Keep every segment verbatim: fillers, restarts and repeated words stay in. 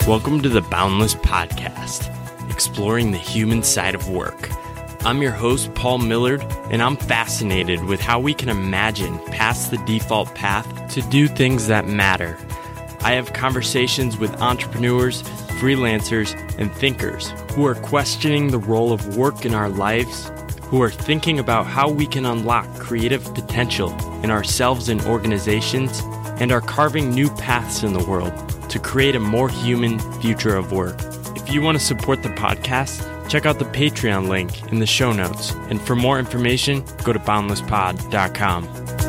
Welcome to the Boundless Podcast, exploring the human side of work. I'm your host, Paul Millard, and I'm fascinated with how we can imagine past the default path to do things that matter. I have conversations with entrepreneurs, freelancers, and thinkers who are questioning the role of work in our lives, who are thinking about how we can unlock creative potential in ourselves and organizations, and are carving new paths in the world to create a more human future of work. If you want to support the podcast, check out the Patreon link in the show notes. And for more information, go to boundless pod dot com.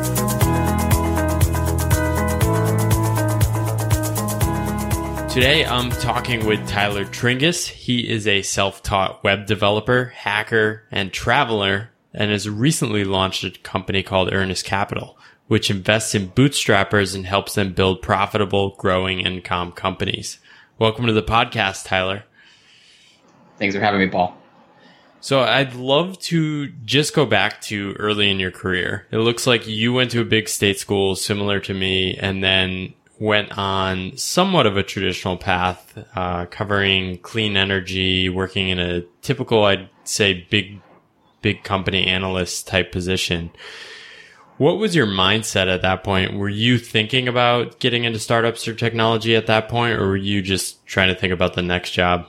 Today, I'm talking with Tyler Tringas. He is a self-taught web developer, hacker, and traveler, and has recently launched a company called Earnest Capital, which invests in bootstrappers and helps them build profitable, growing income companies. Welcome to the podcast, Tyler. Thanks for having me, Paul. So I'd love to just go back to early in your career. It looks like you went to a big state school similar to me and then went on somewhat of a traditional path, uh, covering clean energy, working in a typical, I'd say, big, big company analyst type position. What was your mindset at that point? Were you thinking about getting into startups or technology at that point, or were you just trying to think about the next job?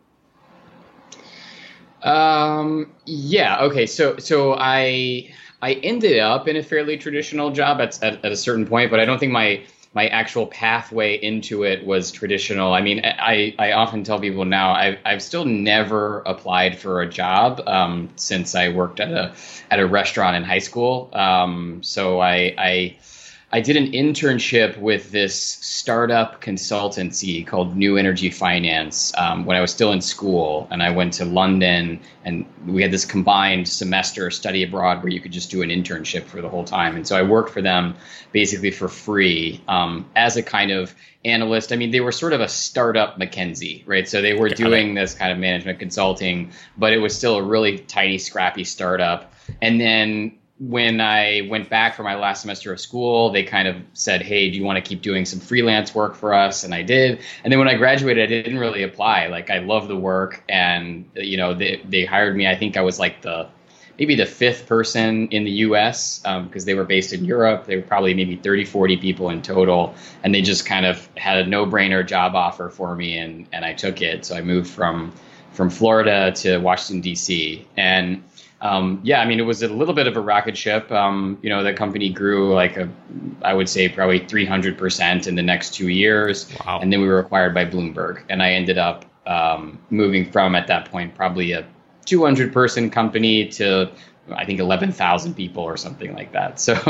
Um, yeah. Okay. So, so I, I ended up in a fairly traditional job at, at, at a certain point, but I don't think my, my actual pathway into it was traditional. I mean, I, I often tell people now I've, I've still never applied for a job, um, since I worked at a, at a restaurant in high school. Um, so I, I, I did an internship with this startup consultancy called New Energy Finance um, when I was still in school, and I went to London, and we had this combined semester study abroad where you could just do an internship for the whole time. And so I worked for them basically for free um, as a kind of analyst. I mean, they were sort of a startup McKinsey, right? So they were doing this kind of management consulting, but it was still a really tiny, scrappy startup. And then when I went back for my last semester of school, they kind of said, hey, do you want to keep doing some freelance work for us? And I did. And then when I graduated, I didn't really apply. Like, I love the work. And, you know, they, they hired me. I think I was like the maybe the fifth person in the U S because um, they were based in Europe. They were probably maybe thirty, forty people in total. And they just kind of had a no-brainer job offer for me. And, and I took it. So I moved from from Florida to Washington, D C. And Um, yeah, I mean, it was a little bit of a rocket ship. Um, you know, the company grew like a, I would say probably three hundred percent in the next two years. Wow. And then we were acquired by Bloomberg. And I ended up um, moving from, at that point, probably a two hundred person company to, I think, eleven thousand people or something like that. So,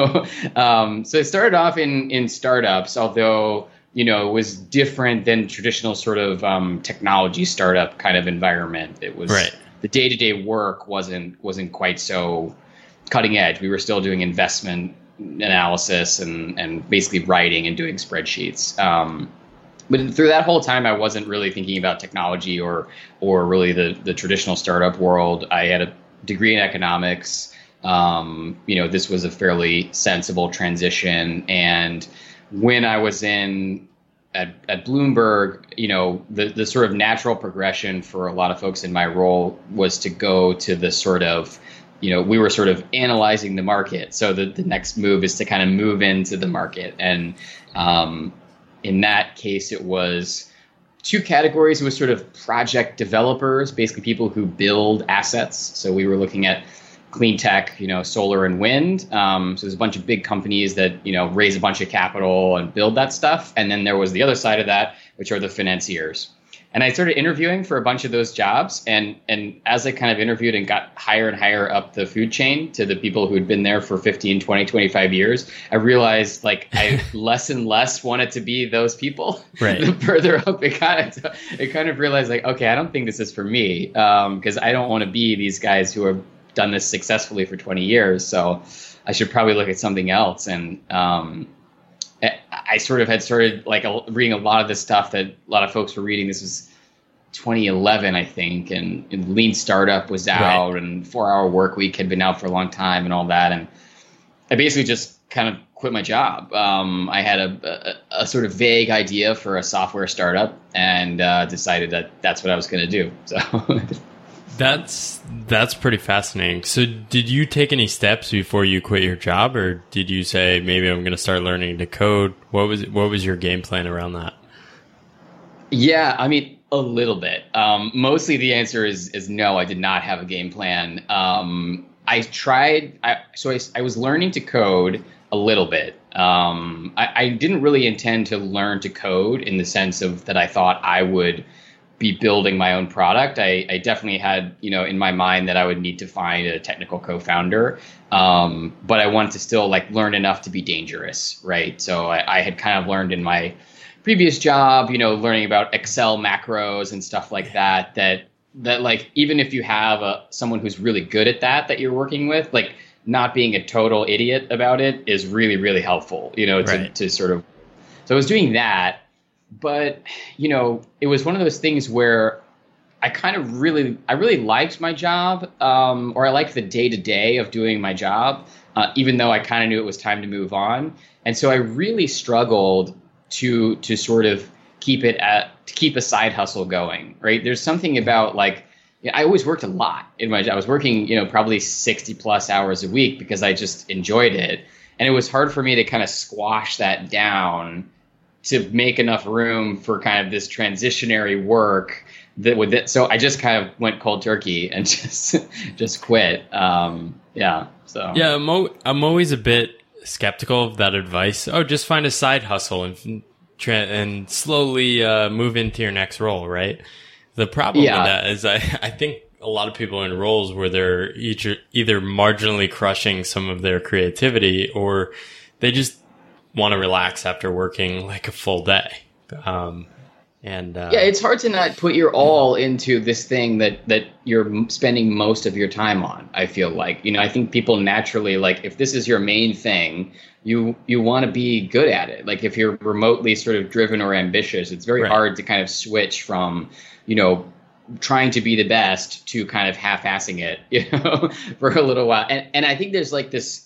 um, so it started off in, in startups, although, you know, it was different than traditional sort of um, technology startup kind of environment. It was right. The day-to-day work wasn't wasn't quite so cutting edge. We were still doing investment analysis and, and basically writing and doing spreadsheets. Um, but through that whole time, I wasn't really thinking about technology or or really the, the traditional startup world. I had a degree in economics. Um, you know, this was a fairly sensible transition. And when I was in At, at Bloomberg, you know, the, the sort of natural progression for a lot of folks in my role was to go to the sort of, you know, we were sort of analyzing the market. So the, the next move is to kind of move into the market. And um, in that case, it was two categories. It was sort of project developers, basically people who build assets. So we were looking at clean tech, you know, solar and wind. Um, so there's a bunch of big companies that, you know, raise a bunch of capital and build that stuff. And then there was the other side of that, which are the financiers. And I started interviewing for a bunch of those jobs. And and as I kind of interviewed and got higher and higher up the food chain to the people who had been there for fifteen, twenty, twenty-five years, I realized like I less and less wanted to be those people. Right. The further up it got, it kind of realized like, okay, I don't think this is for me because um, I don't want to be these guys who are done this successfully for twenty years. So I should probably look at something else. And um, I sort of had started like a, reading a lot of this stuff that a lot of folks were reading. This was twenty eleven, I think. And, and Lean Startup was out, right. And four hour work week had been out for a long time and all that. And I basically just kind of quit my job. Um, I had a, a, a sort of vague idea for a software startup and uh, decided that that's what I was going to do. So that's that's pretty fascinating. So did you take any steps before you quit your job, or did you say maybe I'm going to start learning to code? What was what was your game plan around that? Yeah, I mean, a little bit. Um, mostly the answer is is no. I did not have a game plan. Um, I tried. I, so I, I was learning to code a little bit. Um, I, I didn't really intend to learn to code in the sense of that I thought I would be building my own product. I, I definitely had, you know, in my mind that I would need to find a technical co-founder. Um, but I wanted to still like learn enough to be dangerous, right? So I, I had kind of learned in my previous job, you know, learning about Excel macros and stuff like that, that, that like, even if you have a, someone who's really good at that, that you're working with, like not being a total idiot about it is really, really helpful, you know, to, right. to sort of, so I was doing that. But, you know, it was one of those things where I kind of really, I really liked my job, um, or I liked the day to day of doing my job, uh, even though I kind of knew it was time to move on. And so I really struggled to to sort of keep it at, to keep a side hustle going, right? There's something about like, you know, I always worked a lot in my job. I was working, you know, probably sixty plus hours a week because I just enjoyed it. And it was hard for me to kind of squash that down to make enough room for kind of this transitionary work that would, that, so I just kind of went cold turkey and just, just quit. Um, yeah. So, yeah, I'm, o- I'm always a bit skeptical of that advice. Oh, just find a side hustle and, tra- and slowly, uh, move into your next role. Right. The problem yeah. with that is I, I think a lot of people are in roles where they're either, either marginally crushing some of their creativity, or they just want to relax after working like a full day. Um, and uh, yeah, it's hard to not put your all into this thing that, that you're spending most of your time on. I feel like, you know, I think people naturally, like, if this is your main thing, you, you want to be good at it. Like if you're remotely sort of driven or ambitious, it's very right. hard to kind of switch from, you know, trying to be the best to kind of half-assing it, you know, for a little while. And, and I think there's like this,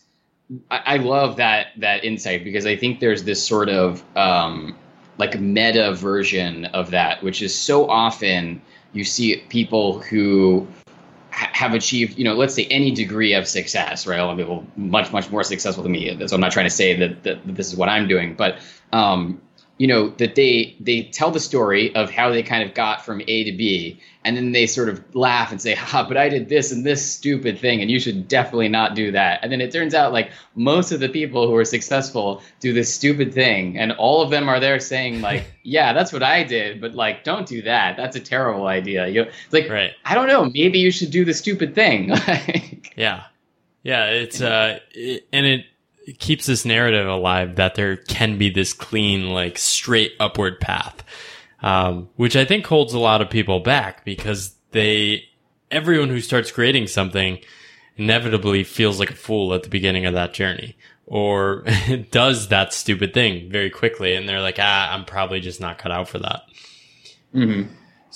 I love that that insight, because I think there's this sort of um, like meta version of that, which is so often you see people who ha- have achieved, you know, let's say any degree of success, right? A lot of people much, much more successful than me. So I'm not trying to say that, that, that this is what I'm doing, but, um, you know, that they they tell the story of how they kind of got from A to B, and then they sort of laugh and say, ha, but I did this and this stupid thing, and you should definitely not do that. And then it turns out like most of the people who are successful do this stupid thing, and all of them are there saying like, yeah, that's what I did, but like, don't do that. That's a terrible idea. You know, it's like, right. I don't know, maybe you should do the stupid thing. yeah. Yeah. It's, uh, it, and it, It keeps this narrative alive that there can be this clean, like straight upward path, um, which I think holds a lot of people back, because they, everyone who starts creating something inevitably feels like a fool at the beginning of that journey, or does that stupid thing very quickly. And they're like, ah, I'm probably just not cut out for that. Mm-hmm.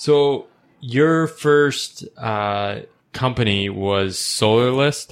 So your first, uh, company was SolarList?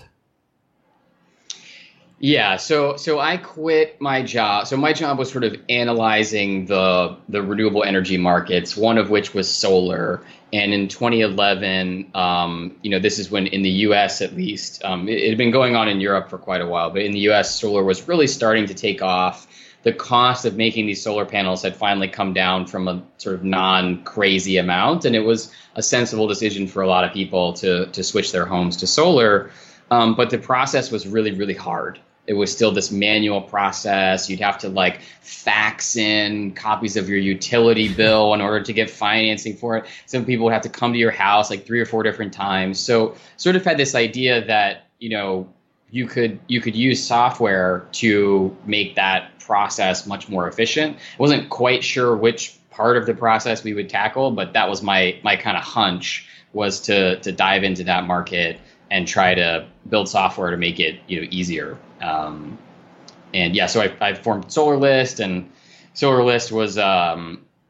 Yeah, so so I quit my job. So my job was sort of analyzing the the renewable energy markets, one of which was solar. And in twenty eleven, um, you know, this is when in the U S at least, um, it, it had been going on in Europe for quite a while, but in the U S, solar was really starting to take off. The cost of making these solar panels had finally come down from a sort of non-crazy amount, and it was a sensible decision for a lot of people to to switch their homes to solar. Um, but the process was really, really hard. It was still this manual process. You'd have to like fax in copies of your utility bill in order to get financing for it. Some people would have to come to your house like three or four different times. So sort of had this idea that, you know, you could you could use software to make that process much more efficient. I wasn't quite sure which part of the process we would tackle, but that was my my kind of hunch, was to to dive into that market and try to build software to make it, you know, easier. Um, and yeah, so I, I formed SolarList, and SolarList was, um,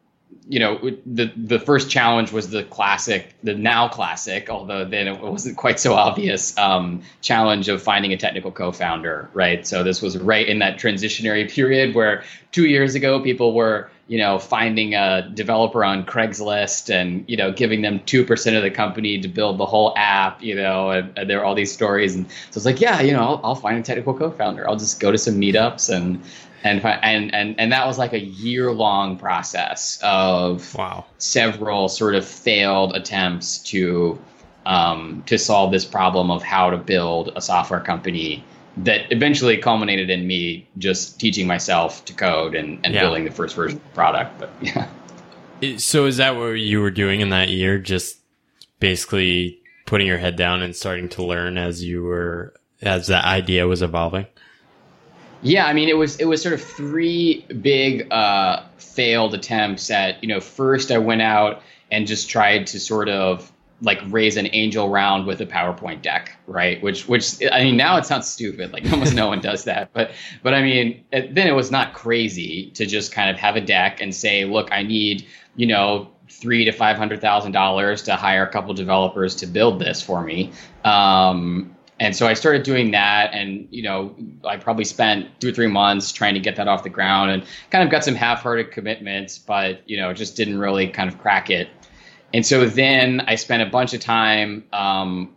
you know, the the first challenge was the classic, the now classic, although then it wasn't quite so obvious, um, challenge of finding a technical co-founder, right? So this was right in that transitionary period where two years ago people were, you know, finding a developer on Craigslist and, you know, giving them two percent of the company to build the whole app, you know, and, and there were all these stories. And so it's like, yeah, you know, I'll, I'll find a technical co-founder. I'll just go to some meetups and And, and and and that was like a year-long process of wow. several sort of failed attempts to um, to solve this problem of how to build a software company that eventually culminated in me just teaching myself to code and, and yeah. building the first version of the product. But yeah. So is that what you were doing in that year? Just basically putting your head down and starting to learn as you were, as that idea was evolving? Yeah, I mean, it was it was sort of three big uh, failed attempts at, you know, first I went out and just tried to sort of like raise an angel round with a PowerPoint deck, right? Which, which I mean, now it sounds stupid, like almost no one does that. But, but I mean, it, then it was not crazy to just kind of have a deck and say, look, I need, you know, three to five hundred thousand dollars to hire a couple developers to build this for me. Um, And so I started doing that, and, you know, I probably spent two or three months trying to get that off the ground and kind of got some half-hearted commitments, but, you know, just didn't really kind of crack it. And so then I spent a bunch of time um,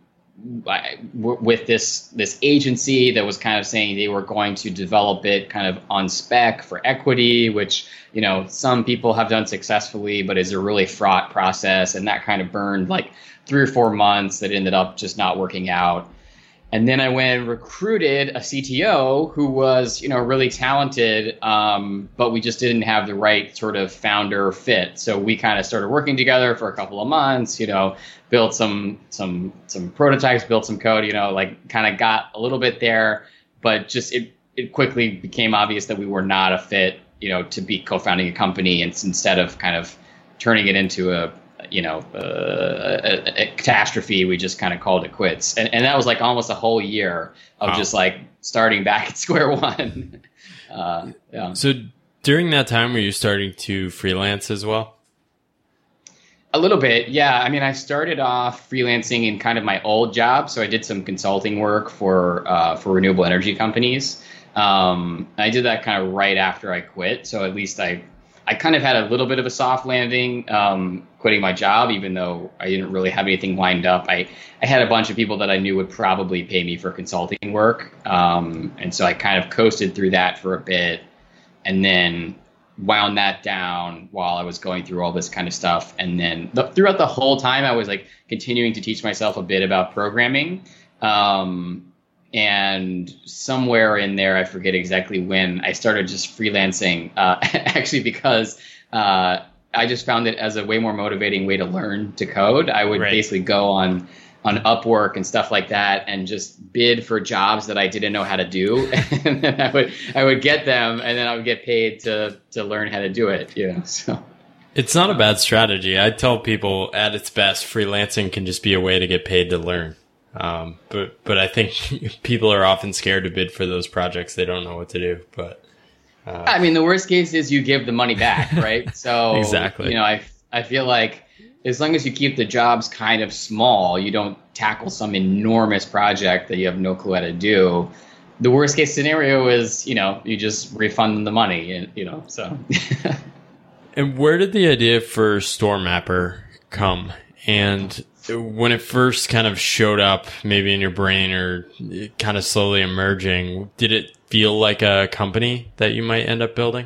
w- with this this agency that was kind of saying they were going to develop it kind of on spec for equity, which, you know, some people have done successfully, but is a really fraught process. And that kind of burned like three or four months that ended up just not working out. And then I went and recruited a C T O who was, you know, really talented, um, but we just didn't have the right sort of founder fit. So we kind of started working together for a couple of months, you know, built some some some prototypes, built some code, you know, like kind of got a little bit there, but just it it quickly became obvious that we were not a fit, you know, to be co-founding a company. And instead of kind of turning it into a you know, uh, a, a catastrophe, we just kind of called it quits. And, and that was like almost a whole year of wow. just like starting back at square one. uh, yeah. So during that time, were you starting to freelance as well? A little bit, yeah. I mean, I started off freelancing in kind of my old job. So I did some consulting work for, uh, for renewable energy companies. Um, I did that kind of right after I quit. So at least I I kind of had a little bit of a soft landing, um, quitting my job, even though I didn't really have anything lined up. I, I had a bunch of people that I knew would probably pay me for consulting work. Um, and so I kind of coasted through that for a bit and then wound that down while I was going through all this kind of stuff. And then the, throughout the whole time, I was like continuing to teach myself a bit about programming. Um, And somewhere in there, I forget exactly when, I started just freelancing, uh, actually because uh, I just found it as a way more motivating way to learn to code. I would right. basically go on on Upwork and stuff like that and just bid for jobs that I didn't know how to do. And then I would I would get them, and then I would get paid to to learn how to do it. You know, so. It's not a bad strategy. I tell people at its best, freelancing can just be a way to get paid to learn. Um, but, but I think people are often scared to bid for those projects. They don't know what to do, but, uh, I mean, the worst case is you give the money back, right? So, exactly. you know, I, I feel like as long as you keep the jobs kind of small, you don't tackle some enormous project that you have no clue how to do. The worst case scenario is, you know, you just refund them the money, and, you know, so. And where did the idea for StoreMapper come? And when it first kind of showed up, maybe in your brain or kind of slowly emerging, did it feel like a company that you might end up building?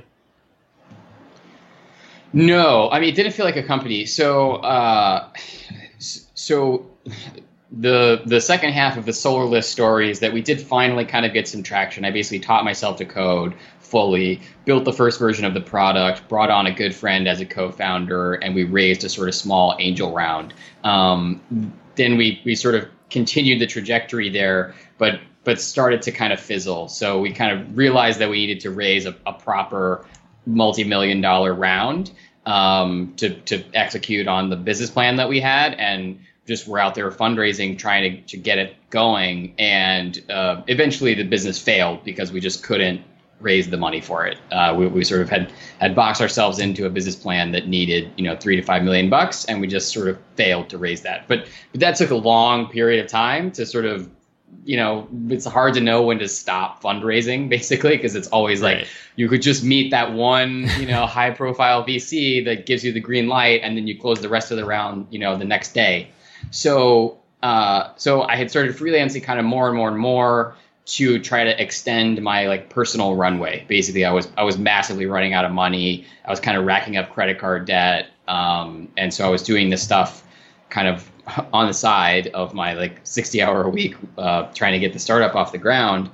No, I mean, it didn't feel like a company. So, uh, so the the second half of the SolarList story is that we did finally kind of get some traction. I basically taught myself to code fully, built the first version of the product, brought on a good friend as a co-founder, and we raised a sort of small angel round. Um, then we we sort of continued the trajectory there, but but started to kind of fizzle. So we kind of realized that we needed to raise a, a proper multi-million dollar round um, to to execute on the business plan that we had, and just were out there fundraising, trying to, to get it going. And uh, eventually the business failed because we just couldn't raise the money for it. Uh, we, we sort of had had boxed ourselves into a business plan that needed, you know, three to five million bucks, and we just sort of failed to raise that. But, but that took a long period of time to sort of, you know, it's hard to know when to stop fundraising, basically, because it's always right. like you could just meet that one, you know, high profile V C that gives you the green light, and then you close the rest of the round, you know, the next day. So, uh, so I had started freelancing kind of more and more and more to try to extend my like personal runway. Basically, I was I was massively running out of money. I was kind of racking up credit card debt, um, and so I was doing this stuff kind of on the side of my like sixty hour a week, uh, trying to get the startup off the ground,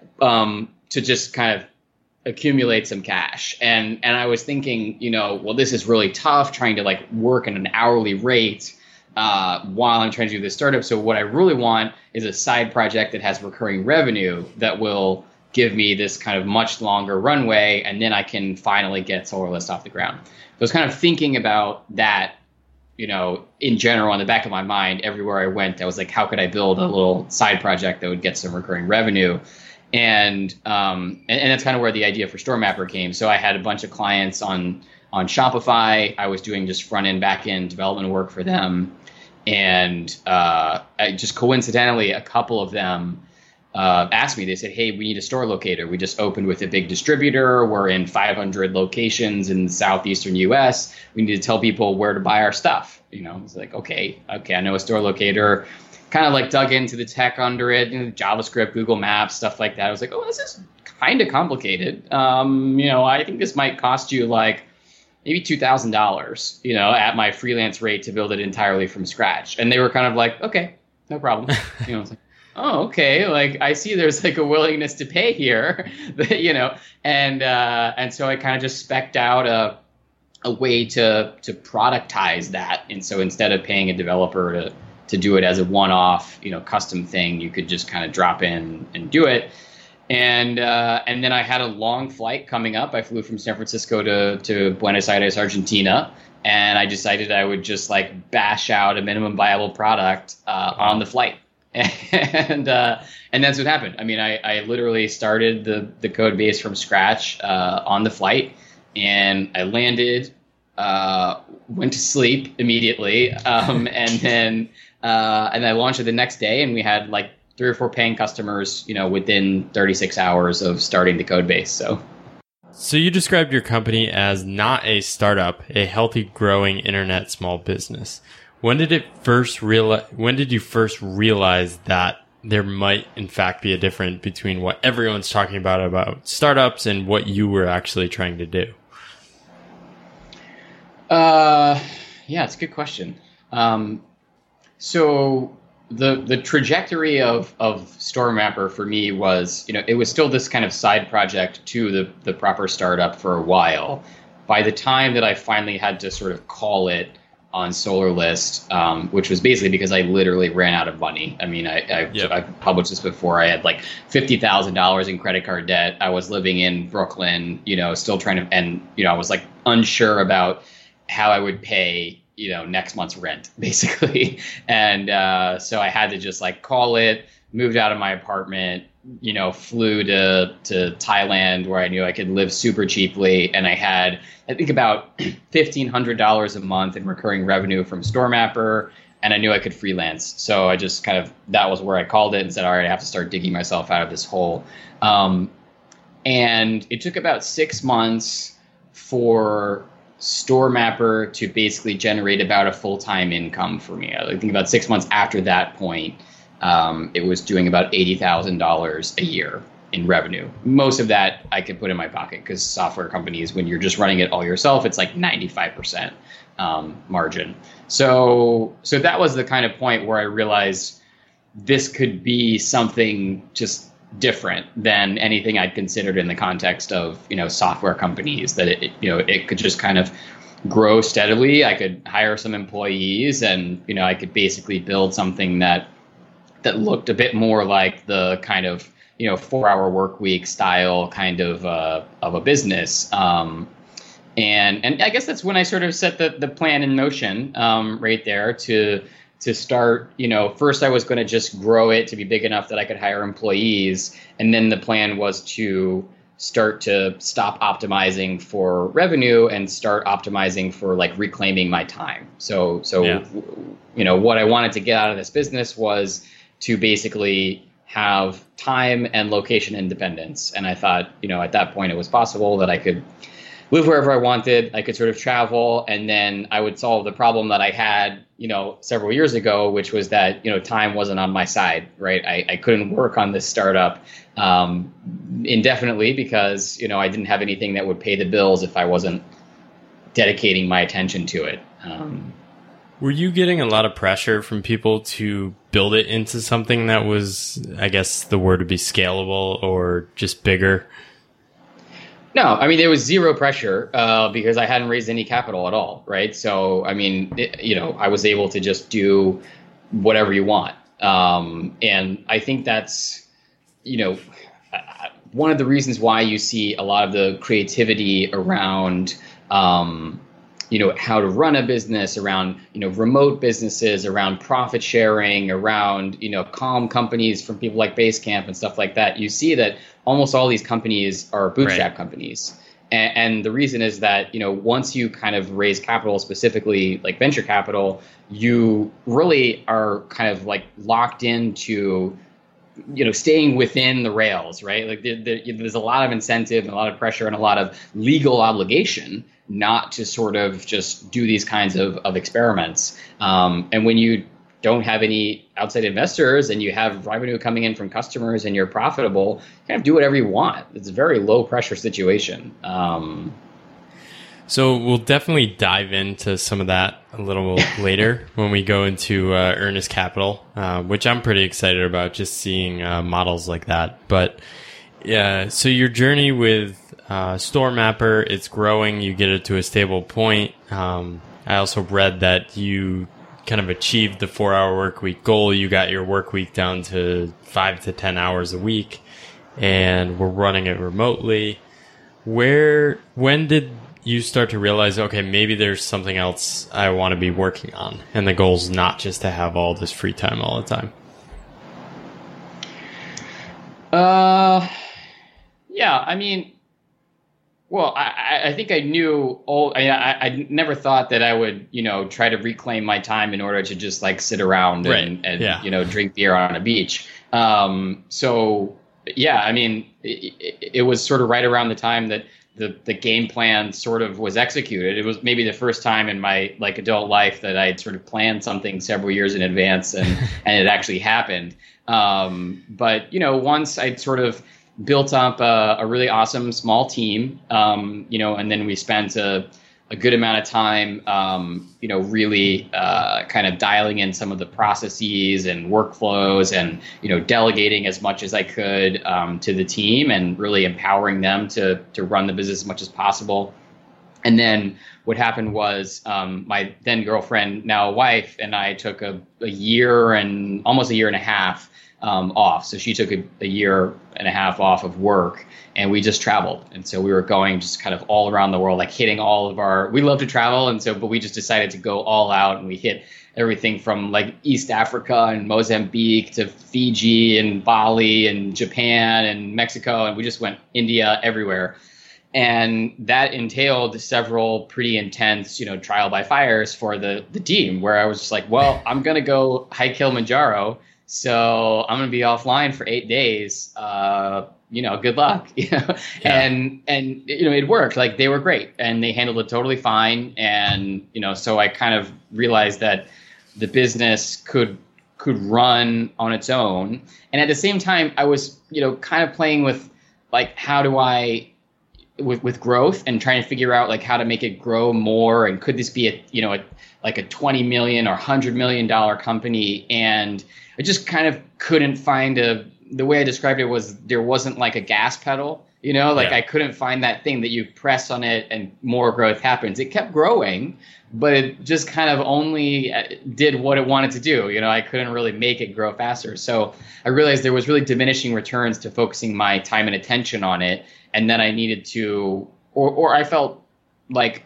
um, to just kind of accumulate some cash. And and I was thinking, you know, well, this is really tough trying to like work at an hourly rate uh, while I'm trying to do this startup. So what I really want is a side project that has recurring revenue that will give me this kind of much longer runway, and then I can finally get SolarList off the ground. So I was kind of thinking about that, you know, in general, on the back of my mind, everywhere I went, I was like, how could I build a little side project that would get some recurring revenue? And um, and, and that's kind of where the idea for StoreMapper came. So I had a bunch of clients on on Shopify. I was doing just front end, back end development work for them. And uh, I just coincidentally, a couple of them uh, asked me, they said, hey, we need a store locator. We just opened with a big distributor. We're in five hundred locations in the southeastern U S. We need to tell people where to buy our stuff. You know, it's like, okay, okay, I know a store locator. Kind of like dug into the tech under it, you know, JavaScript, Google Maps, stuff like that. I was like, oh, this is kind of complicated. Um, you know, I think this might cost you like maybe two thousand dollars, you know, at my freelance rate to build it entirely from scratch. And they were kind of like, okay, no problem. You know, I was like, oh, okay. Like, I see there's like a willingness to pay here, you know, and uh, and so I kind of just spec'd out a a way to to productize that. And so instead of paying a developer to to do it as a one-off, you know, custom thing, you could just kind of drop in and do it. And uh, and then I had a long flight coming up. I flew from San Francisco to, to Buenos Aires, Argentina, and I decided I would just like bash out a minimum viable product uh, on the flight. And uh, and that's what happened. I mean, I, I literally started the, the code base from scratch uh, on the flight, and I landed, uh, went to sleep immediately, um, and then uh, and I launched it the next day, and we had like three or four paying customers, you know, within thirty-six hours of starting the code base. So, so you described your company as not a startup, a healthy, growing internet small business. When did it first realize? When did you first realize that there might, in fact, be a difference between what everyone's talking about about startups and what you were actually trying to do? Uh, yeah, it's a good question. Um, so. The the trajectory of, of StoreMapper for me was, you know, it was still this kind of side project to the, the proper startup for a while. By the time that I finally had to sort of call it on SolarList, um, which was basically because I literally ran out of money. I mean, I, I, yep. I've published this before. I had like fifty thousand dollars in credit card debt. I was living in Brooklyn, you know, still trying to, and, you know, I was like unsure about how I would pay, you know, next month's rent, basically. And uh, so I had to just like call it, moved out of my apartment, you know, flew to, to Thailand where I knew I could live super cheaply. And I had, I think, about fifteen hundred dollars a month in recurring revenue from StoreMapper. And I knew I could freelance. So I just kind of, that was where I called it and said, all right, I have to start digging myself out of this hole. Um, and it took about six months for StoreMapper to basically generate about a full-time income for me. I think about six months after that point, um, it was doing about eighty thousand dollars a year in revenue. Most of that I could put in my pocket because software companies, when you're just running it all yourself, it's like ninety-five percent um, margin. So, so that was the kind of point where I realized this could be something just different than anything I'd considered in the context of, you know, software companies, that it, you know, it could just kind of grow steadily. I could hire some employees and, you know, I could basically build something that, that looked a bit more like the kind of, you know, four hour work week style kind of, uh, of a business. Um, and, and I guess that's when I sort of set the, the plan in motion, um, right there to, to start, you know, first I was going to just grow it to be big enough that I could hire employees. And then the plan was to start to stop optimizing for revenue and start optimizing for like reclaiming my time. So, so, yeah. you know, what I wanted to get out of this business was to basically have time and location independence. And I thought, you know, at that point it was possible that I could live wherever I wanted. I could sort of travel, and then I would solve the problem that I had, you know, several years ago, which was that, you know, time wasn't on my side, right? I, I couldn't work on this startup um, indefinitely because, you know, I didn't have anything that would pay the bills if I wasn't dedicating my attention to it. Um, Were you getting a lot of pressure from people to build it into something that was, I guess the word would be scalable or just bigger? No, I mean, there was zero pressure uh, because I hadn't raised any capital at all, right? So, I mean, it, you know, I was able to just do whatever you want. Um, and I think that's, you know, one of the reasons why you see a lot of the creativity around, um, you know, how to run a business, around, you know, remote businesses, around profit sharing, around, you know, calm companies from people like Basecamp and stuff like that. You see that almost all these companies are bootstrap right. companies. And, and the reason is that, you know, once you kind of raise capital, specifically like venture capital, you really are kind of like locked into, you know, staying within the rails, right? Like there, there, there's a lot of incentive and a lot of pressure and a lot of legal obligation not to sort of just do these kinds of, of experiments. Um, and when you don't have any outside investors and you have revenue coming in from customers and you're profitable, you kind of do whatever you want. It's a very low pressure situation. Um, so we'll definitely dive into some of that a little later when we go into uh, Earnest Capital, uh, which I'm pretty excited about, just seeing uh, models like that. But yeah, so your journey with uh, StoreMapper, it's growing, you get it to a stable point. Um, I also read that you kind of achieved the four hour work week goal. You got your work week down to five to ten hours a week, and we're running it remotely. Where, when did you start to realize, okay, maybe there's something else I want to be working on, and the goal's not just to have all this free time all the time? Uh, yeah, I mean, well, I, I think I knew all, I, I, I never thought that I would, you know, try to reclaim my time in order to just like sit around right. and, and yeah. you know, drink beer on a beach. Um, so yeah, I mean, it, it was sort of right around the time that the, the game plan sort of was executed. It was maybe the first time in my like adult life that I had sort of planned something several years in advance and, and it actually happened. Um, but, you know, once I'd sort of built up a, a really awesome small team, um, you know, and then we spent a, a good amount of time, um, you know, really uh, kind of dialing in some of the processes and workflows and, you know, delegating as much as I could um, to the team and really empowering them to to run the business as much as possible. And then what happened was um, my then girlfriend, now wife, and I took a, a year and almost a year and a half Um, off. So she took a, a year and a half off of work and we just traveled. And so we were going just kind of all around the world, like hitting all of our, we love to travel. And so, but we just decided to go all out and we hit everything from like East Africa and Mozambique to Fiji and Bali and Japan and Mexico. And we just went India, everywhere. And that entailed several pretty intense, you know, trial by fires for the, the team, where I was just like, well, I'm going to go hike Kilimanjaro. So I'm going to be offline for eight days. Uh, you know, good luck. You know, yeah. and and you know, it worked. Like they were great, and they handled it totally fine. And you know, so I kind of realized that the business could could run on its own. And at the same time, I was you know kind of playing with like how do I with with growth and trying to figure out like how to make it grow more. And could this be a you know a, like a twenty million or one hundred million dollar company? And I just kind of couldn't find a, the way I described it was there wasn't like a gas pedal, you know, like yeah. I couldn't find that thing that you press on it and more growth happens. It kept growing, but it just kind of only did what it wanted to do. You know, I couldn't really make it grow faster. So I realized there was really diminishing returns to focusing my time and attention on it. And then I needed to, or, or I felt like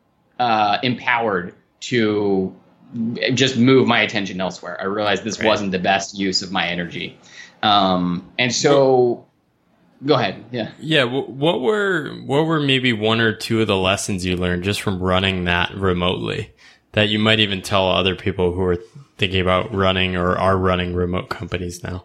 uh, empowered to just move my attention elsewhere. I realized this right. wasn't the best use of my energy. Um, and so go ahead. Yeah. Yeah. What were, what were maybe one or two of the lessons you learned just from running that remotely that you might even tell other people who are thinking about running or are running remote companies now?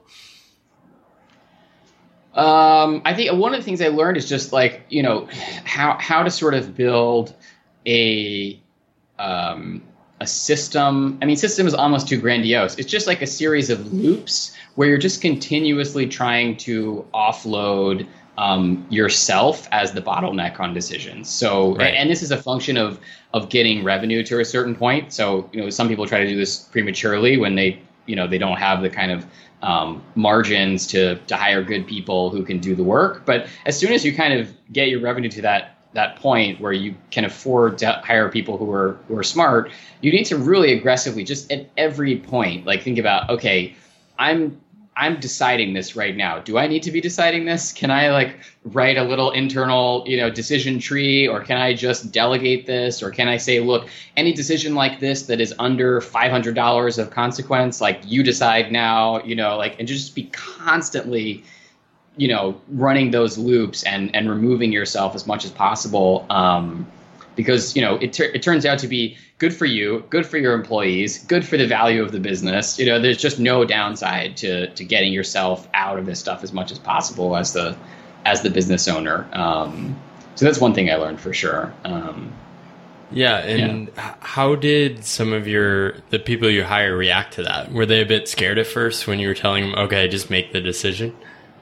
Um, I think one of the things I learned is just like, you know, how, how to sort of build a, um, a system. I mean, system is almost too grandiose. It's just like a series of loops where you're just continuously trying to offload um, yourself as the bottleneck on decisions. So, right. and this is a function of of getting revenue to a certain point. So, you know, some people try to do this prematurely when they, you know, they don't have the kind of um, margins to to hire good people who can do the work. But as soon as you kind of get your revenue to that that point where you can afford to hire people who are who are smart, you need to really aggressively just at every point, like think about, okay, I'm I'm deciding this right now. Do I need to be deciding this? Can I like write a little internal, you know, decision tree, or can I just delegate this? Or can I say, look, any decision like this that is under five hundred dollars of consequence, like you decide now, you know, like, and just be constantly, you know, running those loops and, and removing yourself as much as possible. Um, because, you know, it, ter- it turns out to be good for you, good for your employees, good for the value of the business. You know, there's just no downside to to getting yourself out of this stuff as much as possible as the as the business owner. Um, so that's one thing I learned for sure. Um, yeah. And yeah. How did some of your, the people you hire react to that? Were they a bit scared at first when you were telling them, okay, just make the decision?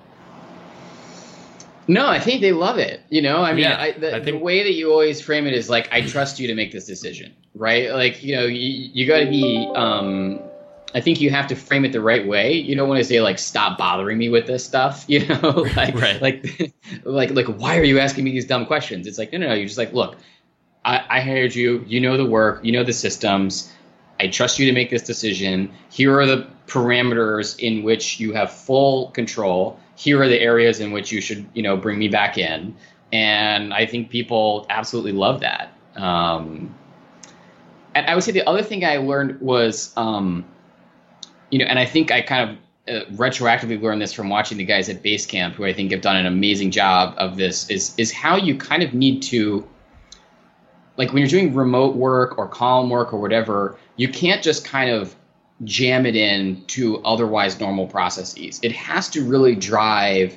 No, I think they love it. You know, I mean, yeah, I, the, I think- the way that you always frame it is like, I trust you to make this decision, right? Like, you know, you, you got to be, um, I think you have to frame it the right way. You don't want to say like, stop bothering me with this stuff, you know, like, right. like, like, like, why are you asking me these dumb questions? It's like, no, no, no. You're just like, look, I, I hired you, you know the work, you know the systems. I trust you to make this decision. Here are the parameters in which you have full control. Here are the areas in which you should, you know, bring me back in. And I think people absolutely love that. Um, and I would say the other thing I learned was, um, you know, and I think I kind of uh, retroactively learned this from watching the guys at Basecamp, who I think have done an amazing job of this, is is how you kind of need to, like when you're doing remote work or column work or whatever, you can't just kind of jam it in to otherwise normal processes. It has to really drive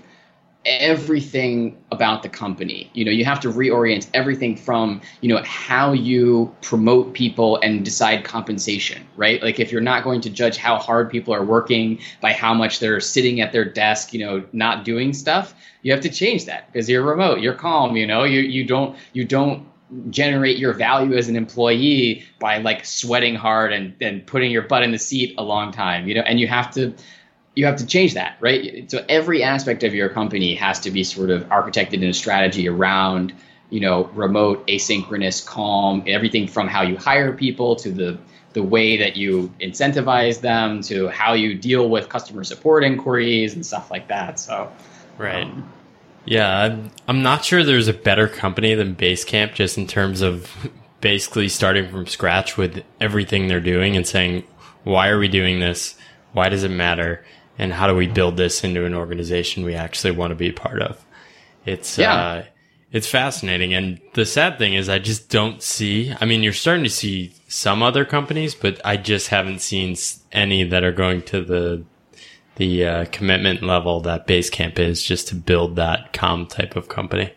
everything about the company. You know, you have to reorient everything from, you know, how you promote people and decide compensation, right? Like if you're not going to judge how hard people are working by how much they're sitting at their desk, you know, not doing stuff, you have to change that because you're remote, you're calm, you know, you you don't you don't generate your value as an employee by like sweating hard and, and putting your butt in the seat a long time, you know, and you have to, you have to change that, right? So every aspect of your company has to be sort of architected in a strategy around, you know, remote, asynchronous, calm, everything from how you hire people to the, the way that you incentivize them to how you deal with customer support inquiries and stuff like that. So, right. Um, Yeah, I'm, I'm not sure there's a better company than Basecamp just in terms of basically starting from scratch with everything they're doing and saying, why are we doing this? Why does it matter? And how do we build this into an organization we actually want to be a part of? It's, yeah. uh, it's fascinating. And the sad thing is I just don't see, I mean, you're starting to see some other companies, but I just haven't seen any that are going to the the uh, commitment level that Basecamp is just to build that calm type of company.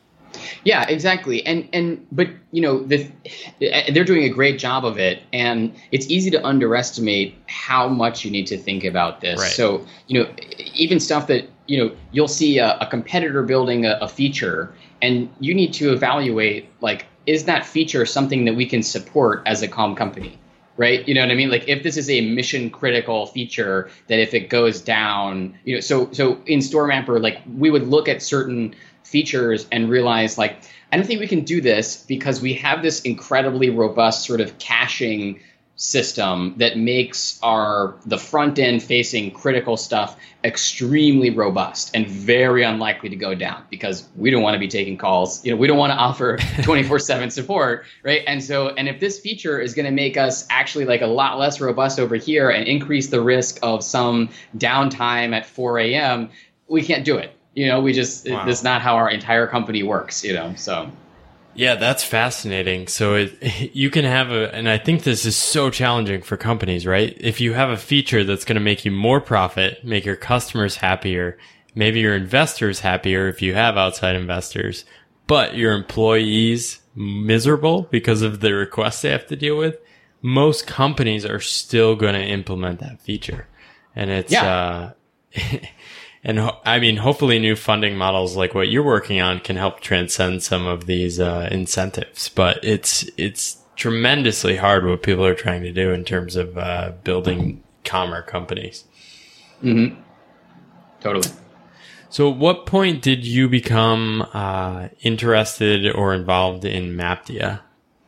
Yeah, exactly. And, and, but, you know, the, they're doing a great job of it. And it's easy to underestimate how much you need to think about this. Right. So, you know, even stuff that, you know, you'll see a, a competitor building a, a feature and you need to evaluate, like, is that feature something that we can support as a calm company? Right. You know what I mean? Like if this is a mission critical feature that if it goes down, you know, so so in StoreMapper, like we would look at certain features and realize like, I don't think we can do this because we have this incredibly robust sort of caching system that makes our the front end facing critical stuff extremely robust and very unlikely to go down because we don't want to be taking calls. You know, we don't want to offer twenty-four seven support, right? And so, and if this feature is going to make us actually like a lot less robust over here and increase the risk of some downtime at four a.m., we can't do it. You know, we just, Wow. that's not how our entire company works, you know, so. Yeah, that's fascinating. So it, you can have a, and I think this is so challenging for companies, right? If you have a feature that's going to make you more profit, make your customers happier, maybe your investors happier if you have outside investors, but your employees miserable because of the requests they have to deal with, most companies are still going to implement that feature. And it's, yeah. uh, and ho- I mean, hopefully new funding models like what you're working on can help transcend some of these, uh, incentives, but it's, it's tremendously hard what people are trying to do in terms of, uh, building calmer companies. Mm-hmm. Totally. So at what point did you become, uh, interested or involved in Maptia?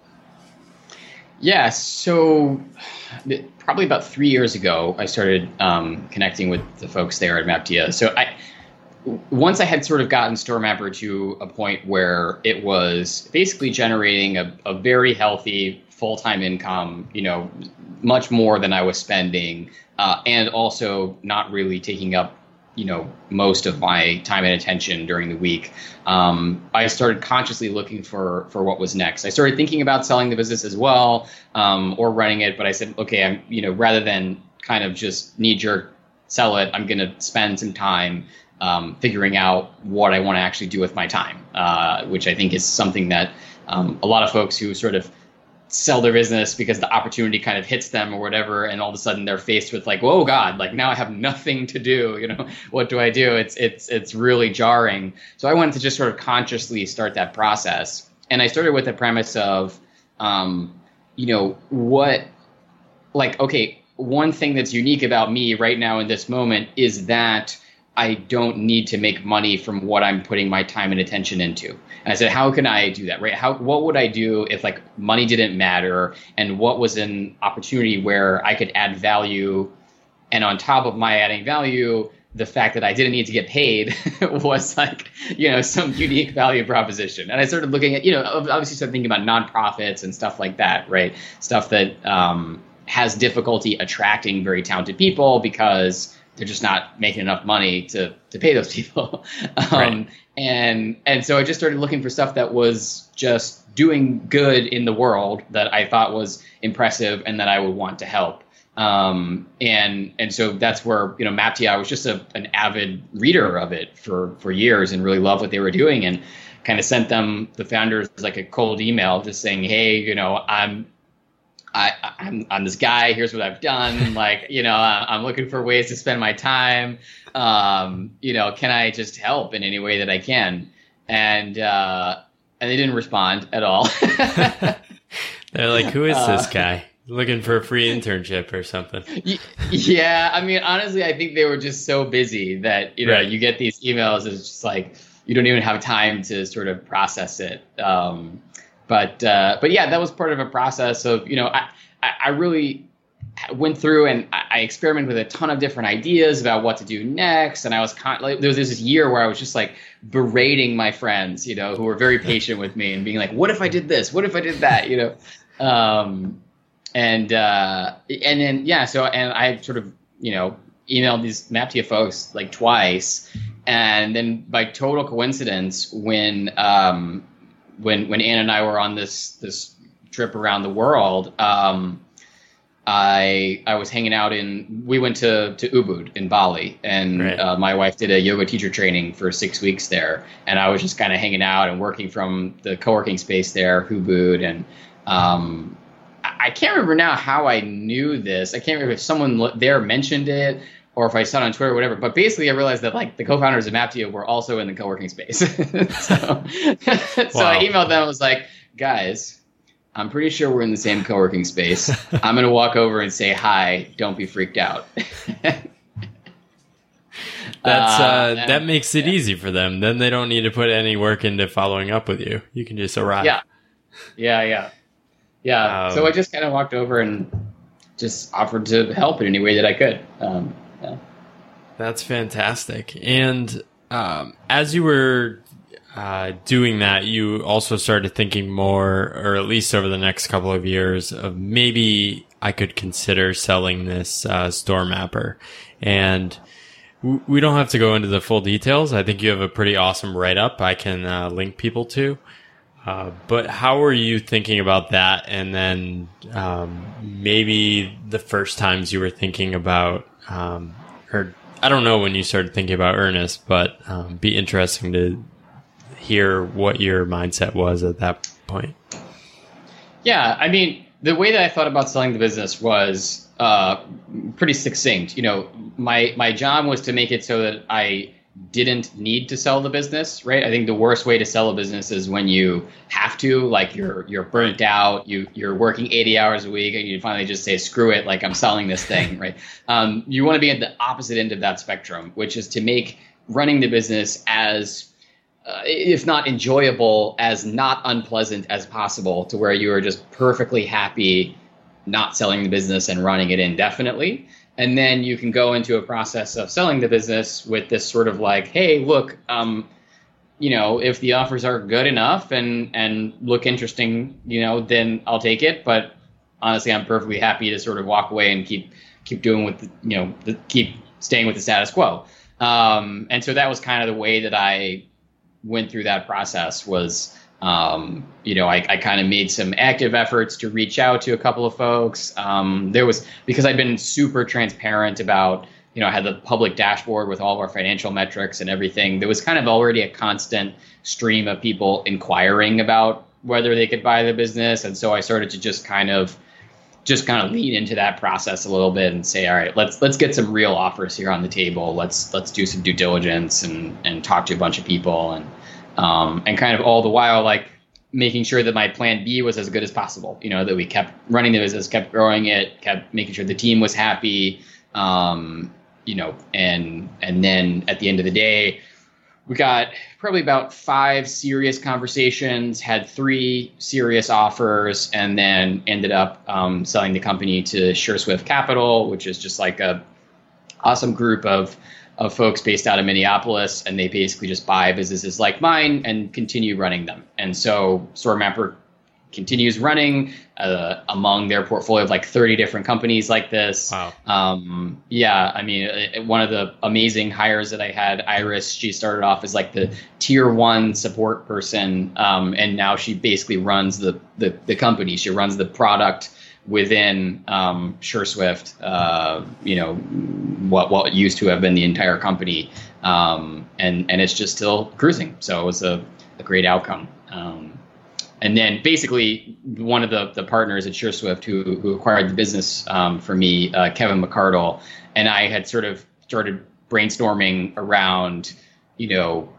Yeah, so probably about three years ago, I started um, connecting with the folks there at Maptia. So I, once I had sort of gotten StoreMapper to a point where it was basically generating a, a very healthy full-time income, you know, much more than I was spending, uh, and also not really taking up, you know, most of my time and attention during the week. Um, I started consciously looking for for what was next. I started thinking about selling the business as well, um, or running it. But I said, okay, I'm, you know, rather than kind of just knee jerk sell it, I'm going to spend some time um, figuring out what I want to actually do with my time, uh, which I think is something that um, a lot of folks who sort of sell their business because the opportunity kind of hits them or whatever, and all of a sudden they're faced with like, whoa, God, like now I have nothing to do. You know, what do I do? It's it's it's really jarring. So I wanted to just sort of consciously start that process, and I started with the premise of, um, you know, what, like, okay, one thing that's unique about me right now in this moment is that I don't need to make money from what I'm putting my time and attention into. And I said, how can I do that, right? How, what would I do if like money didn't matter, and what was an opportunity where I could add value, and on top of my adding value, the fact that I didn't need to get paid was like, you know, some unique value proposition. And I started looking at, you know, obviously started thinking about nonprofits and stuff like that, right? Stuff that um, has difficulty attracting very talented people because they're just not making enough money to to pay those people. um, Right. And and so I just started looking for stuff that was just doing good in the world that I thought was impressive and that I would want to help. Um, and and so that's where, you know, Maptia, I was just a, an avid reader of it for, for years and really loved what they were doing, and kind of sent them, the founders, like a cold email just saying, hey, you know, I'm I, I'm, I'm this guy. Here's what I've done. Like, you know, I'm looking for ways to spend my time. Um, you know, can I just help in any way that I can? And uh, and they didn't respond at all. They're like, who is this Uh, guy? Looking for a free internship or something. Yeah, I mean, honestly, I think they were just so busy that, you know, Right. you get these emails. It's just like you don't even have time to sort of process it. Um, But uh, but yeah, that was part of a process of, you know, I, I I really went through and I experimented with a ton of different ideas about what to do next. And I was con- like, there was this year where I was just like berating my friends, you know, who were very patient with me and being like, what if I did this? What if I did that? You know, um, and uh, and then yeah, so and I sort of, you know, emailed these Maptia folks like twice, and then by total coincidence, when um, when when Anna and I were on this this trip around the world, um, I I was hanging out in we went to to Ubud in Bali, and Right. uh, my wife did a yoga teacher training for six weeks there, and I was just kind of hanging out and working from the co-working space there, Ubud, and um, I, I can't remember now how I knew this. I can't remember if someone l- there mentioned it, or if I saw it on Twitter or whatever, but basically I realized that like the co-founders of Maptia were also in the co-working space. so so Wow. I emailed them, I was like, guys, I'm pretty sure we're in the same co-working space. I'm going to walk over and say hi. Don't be freaked out. That's uh, Uh, that makes it easy for them. Then they don't need to put any work into following up with you. You can just arrive. Yeah. Yeah, yeah. Yeah. Um, so I just kind of walked over and just offered to help in any way that I could. Um, yeah. That's fantastic. And um, as you were uh, doing that, you also started thinking more, or at least over the next couple of years, of maybe I could consider selling this uh, StoreMapper. And We don't have to go into the full details. I think you have a pretty awesome write-up I can uh, link people to. Uh, but how were you thinking about that? And then um, maybe the first times you were thinking about, um, or I don't know when you started thinking about Earnest, but um, be interesting to hear what your mindset was at that point. Yeah, I mean, the way that I thought about selling the business was uh, pretty succinct. You know, my my job was to make it so that I didn't need to sell the business, right? I think the worst way to sell a business is when you have to, like you're you're burnt out, you you're working eighty hours a week, and you finally just say, screw it, like I'm selling this thing, right? Um, you want to be at the opposite end of that spectrum, which is to make running the business as Uh, if not enjoyable, as not unpleasant as possible, to where you are just perfectly happy not selling the business and running it indefinitely. And then you can go into a process of selling the business with this sort of like, hey, look, um, you know, if the offers are good enough and, and look interesting, you know, then I'll take it. But honestly, I'm perfectly happy to sort of walk away and keep keep doing with, the, you know, the, keep staying with the status quo. Um, and so that was kind of the way that I went through that process was, um, you know, I, I kind of made some active efforts to reach out to a couple of folks. Um, there was, because I'd been super transparent about, you know, I had the public dashboard with all of our financial metrics and everything. There was kind of already a constant stream of people inquiring about whether they could buy the business. And so I started to just kind of, just kind of lean into that process a little bit and say, all right, let's let's get some real offers here on the table. Let's let's do some due diligence and and talk to a bunch of people and um, and kind of all the while like making sure that my plan B was as good as possible. You know, that we kept running the business, kept growing it, kept making sure the team was happy. Um, you know, and and then at the end of the day, we got probably about five serious conversations, had three serious offers, and then ended up um, selling the company to SureSwift Capital, which is just like a awesome group of of folks based out of Minneapolis, and they basically just buy businesses like mine and continue running them. And so StoreMapper continues running uh, among their portfolio of like thirty different companies like this. Wow. Um, yeah, I mean, uh, one of the amazing hires that I had, Iris, she started off as like the tier one support person. Um, and now she basically runs the, the, the company. She runs the product within um, SureSwift, uh, you know, what, what used to have been the entire company. Um, and, and it's just still cruising. So it was a, a great outcome. Um, And then basically one of the, the partners at SureSwift who, who acquired the business um, for me, uh, Kevin McCardle, and I had sort of started brainstorming around, you know,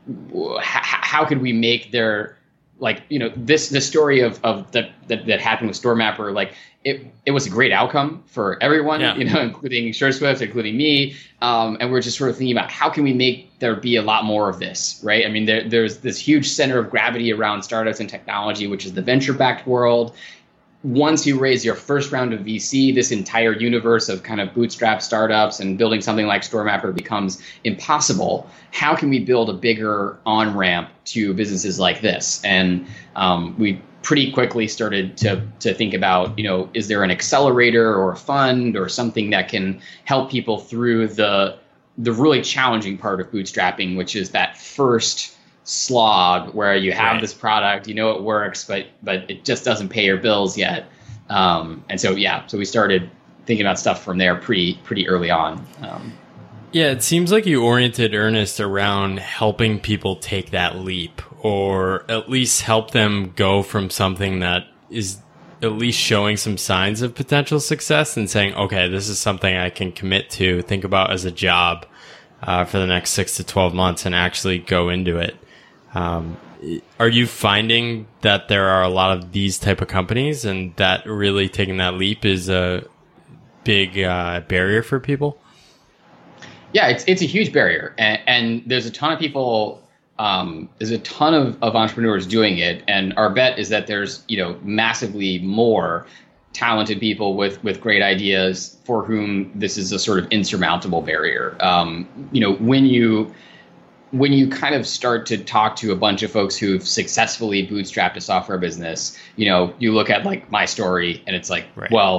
h- how could we make their, like, you know, this the story of, of that, that that happened with StoreMapper, like it it was a great outcome for everyone, yeah. you know, including SureSwift, including me. Um, and we're just sort of thinking about how can we make there be a lot more of this, right? I mean, there, there's this huge center of gravity around startups and technology, which is the venture-backed world. Once you raise your first round of V C, this entire universe of kind of bootstrap startups and building something like StoreMapper becomes impossible. How can we build a bigger on-ramp to businesses like this? And um, we pretty quickly started to to think about, you know, is there an accelerator or a fund or something that can help people through the the really challenging part of bootstrapping, which is that first slog where you have right. this product, you know it works, but but it just doesn't pay your bills yet. Um, and so yeah, so we started thinking about stuff from there pretty pretty early on. Um, yeah, it seems like you oriented Earnest around helping people take that leap, or at least help them go from something that is at least showing some signs of potential success and saying, okay, this is something I can commit to, think about as a job uh, for the next six to twelve months and actually go into it. Um, are you finding that there are a lot of these type of companies and that really taking that leap is a big uh, barrier for people? Yeah, it's it's a huge barrier. And, and there's a ton of people, um, there's a ton of, of entrepreneurs doing it. And our bet is that there's, you know, massively more talented people with, with great ideas for whom this is a sort of insurmountable barrier. Um, you know, when you... when you kind of start to talk to a bunch of folks who've successfully bootstrapped a software business, you know, you look at like my story and it's like, right. well,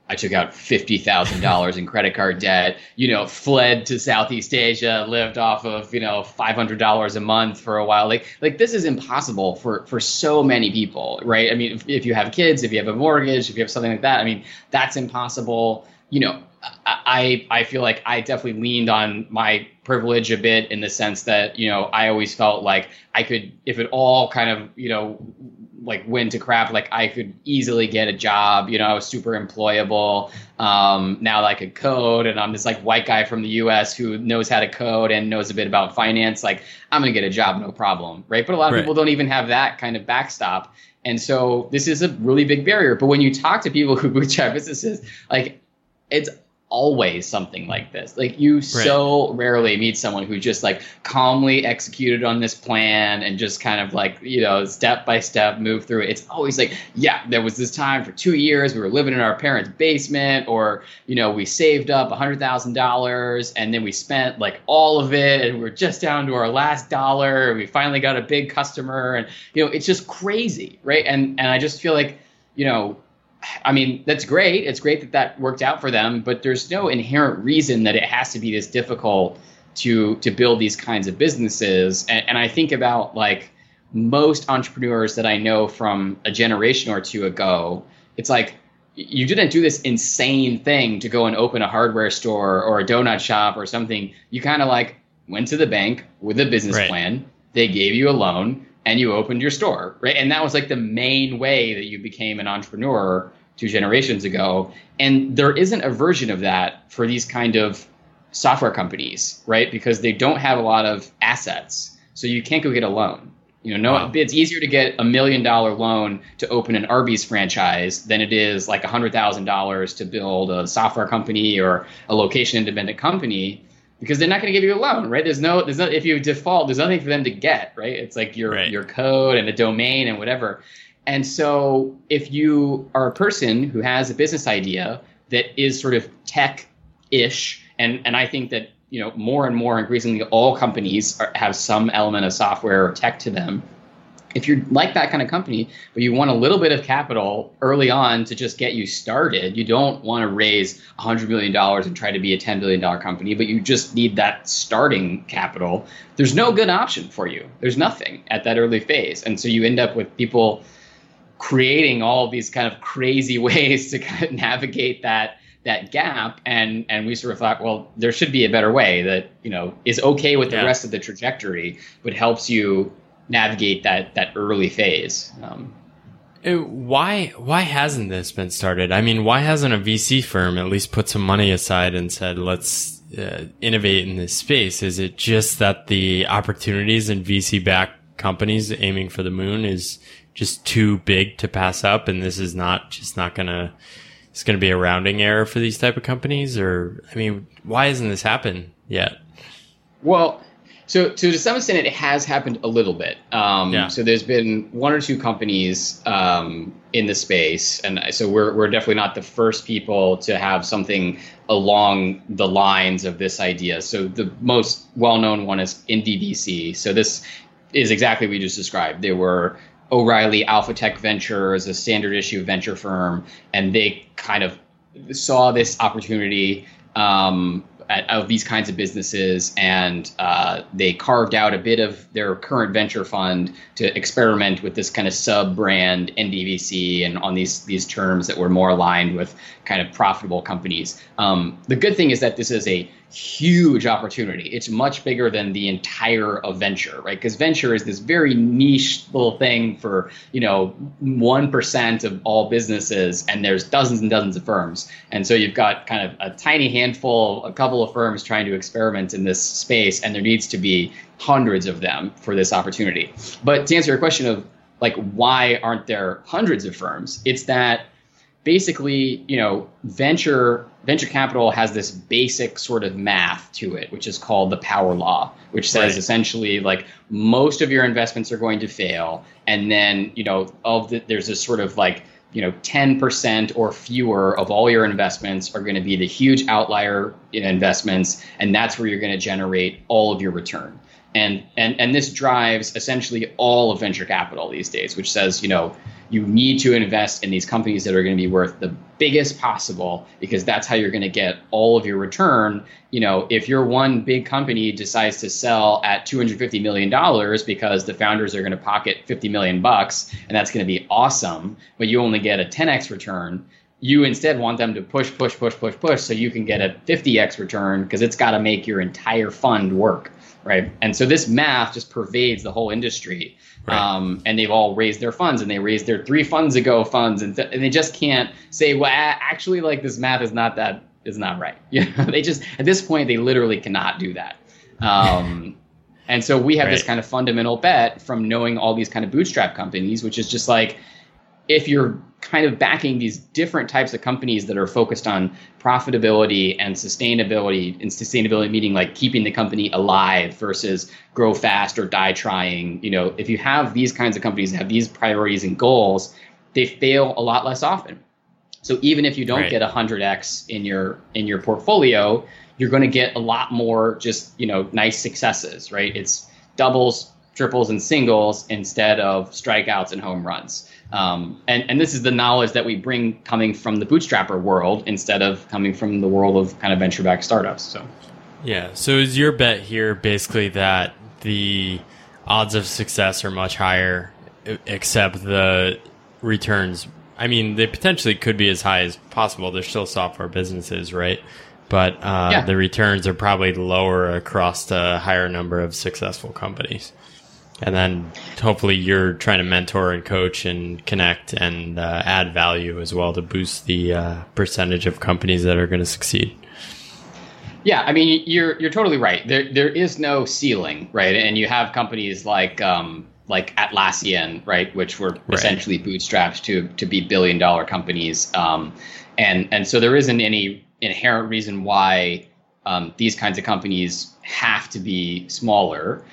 I took out fifty thousand dollars in credit card debt, you know, fled to Southeast Asia, lived off of, you know, five hundred dollars a month for a while. Like, like this is impossible for, for so many people, right? I mean, if, if you have kids, if you have a mortgage, if you have something like that, I mean, that's impossible. You know, I, I feel like I definitely leaned on my privilege a bit in the sense that, you know, I always felt like I could, if it all kind of, you know, like went to crap, like I could easily get a job. You know, I was super employable. Um, now I could code, and I'm this like white guy from the U S who knows how to code and knows a bit about finance. Like, I'm going to get a job, no problem, right? But a lot of Right. people don't even have that kind of backstop. And so this is a really big barrier. But when you talk to people who bootstrap businesses, like it's always something like this. Like you right. so rarely meet someone who just like calmly executed on this plan and just kind of like, you know, step by step move through it. It's always like, yeah, there was this time for two years we were living in our parents' basement, or, you know, we saved up a hundred thousand dollars and then we spent like all of it and we're just down to our last dollar. And we finally got a big customer, and, you know, it's just crazy. Right. And, and I just feel like, you know, I mean, that's great. It's great that that worked out for them, but there's no inherent reason that it has to be this difficult to to build these kinds of businesses. And, and I think about like most entrepreneurs that I know from a generation or two ago, it's like you didn't do this insane thing to go and open a hardware store or a donut shop or something. You kind of like went to the bank with a business right. plan. They gave you a loan, and you opened your store, right? And that was like the main way that you became an entrepreneur two generations ago. And there isn't a version of that for these kind of software companies, right? Because they don't have a lot of assets. So you can't go get a loan. You know, no, wow. It's easier to get a million dollar loan to open an Arby's franchise than it is like a hundred thousand dollars to build a software company or a location independent company. Because they're not going to give you a loan, right? There's no, there's no, if you default, there's nothing for them to get, right? It's like your right. your code and the domain and whatever. And so if you are a person who has a business idea that is sort of tech-ish, and, and I think that, you know, more and more increasingly all companies are, have some element of software or tech to them. If you're like that kind of company, but you want a little bit of capital early on to just get you started, you don't want to raise one hundred million dollars and try to be a ten billion dollars company, but you just need that starting capital. There's no good option for you. There's nothing at that early phase. And so you end up with people creating all of these kind of crazy ways to kind of navigate that that gap. And, and we sort of thought, well, there should be a better way that, you know, is okay with the yeah. rest of the trajectory, but helps you navigate that that early phase. Um, why why hasn't this been started? I mean, why hasn't a V C firm at least put some money aside and said, let's uh, innovate in this space? Is it just that the opportunities in V C-backed companies aiming for the moon is just too big to pass up, and this is not just not gonna it's gonna be a rounding error for these type of companies? Or, I mean, why hasn't this happened yet? Well, So, so to some extent, it has happened a little bit. Um, yeah. So there's been one or two companies um, in the space, and so we're we're definitely not the first people to have something along the lines of this idea. So the most well-known one is Indie V C. So this is exactly what you just described. They were O'Reilly Alpha Tech Ventures, a standard issue venture firm, and they kind of saw this opportunity Um, of these kinds of businesses, and uh, they carved out a bit of their current venture fund to experiment with this kind of sub-brand N D V C and on these these terms that were more aligned with kind of profitable companies. Um, the good thing is that this is a huge opportunity. It's much bigger than the entire of venture, right? Because venture is this very niche little thing for, you know, one percent of all businesses, and there's dozens and dozens of firms. And so you've got kind of a tiny handful, a couple of firms trying to experiment in this space, and there needs to be hundreds of them for this opportunity. But to answer your question of like, why aren't there hundreds of firms? It's that basically, you know, venture venture capital has this basic sort of math to it, which is called the power law, which says right. essentially like most of your investments are going to fail. And then, you know, of the, there's this sort of like, you know, ten percent or fewer of all your investments are going to be the huge outlier investments. And that's where you're going to generate all of your return. And, and, and this drives essentially all of venture capital these days, which says, you know, you need to invest in these companies that are going to be worth the biggest possible, because that's how you're going to get all of your return. You know, if your one big company decides to sell at two hundred fifty million dollars because the founders are going to pocket fifty million bucks, and that's going to be awesome, but you only get a ten x return, you instead want them to push, push, push, push, push, so you can get a fifty x return, because it's got to make your entire fund work, right? And so this math just pervades the whole industry. Right. Um, and they've all raised their funds, and they raised their three funds ago funds, and, th- and they just can't say, well, actually, like this math is not that is not right. You know, they just at this point they literally cannot do that. Um, and so we have right. this kind of fundamental bet from knowing all these kind of bootstrap companies, which is just like, if you're kind of backing these different types of companies that are focused on profitability and sustainability, and sustainability meaning like keeping the company alive versus grow fast or die trying. You know, if you have these kinds of companies that have these priorities and goals, they fail a lot less often. So even if you don't right. get one hundred x in your in your portfolio, you're going to get a lot more just, you know, nice successes, right? It's doubles, triples, and singles instead of strikeouts and home runs. Um, and, and this is the knowledge that we bring coming from the bootstrapper world instead of coming from the world of kind of venture-backed startups. So, yeah. So is your bet here basically that the odds of success are much higher, except the returns? I mean, they potentially could be as high as possible. They're still software businesses, right? But uh, yeah. the returns are probably lower across the higher number of successful companies. And then hopefully you're trying to mentor and coach and connect and uh, add value as well to boost the uh, percentage of companies that are going to succeed. Yeah, I mean, you're you're totally right. There there is no ceiling, right? And you have companies like um, like Atlassian, right, which were right. essentially bootstrapped to to be billion dollar companies, um, and and so there isn't any inherent reason why um, these kinds of companies have to be smaller.